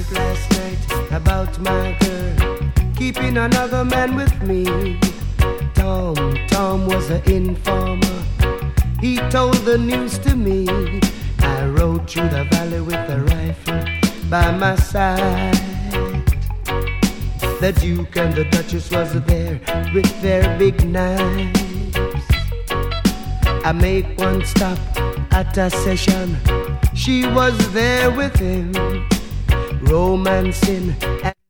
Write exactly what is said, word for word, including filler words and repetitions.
dreamt last night about my girl keeping another man with me. Tom, Tom was an informer. He told the news to me. I rode through the valley with a rifle by my side. The Duke and the Duchess was there with their big knives. I make one stop at a session. She was there with him, romancing.